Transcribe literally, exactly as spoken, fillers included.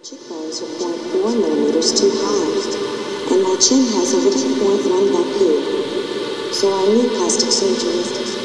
cheekbones are zero point four millimeters too high, and my chin has a little zero point one back here, so I need plastic surgery.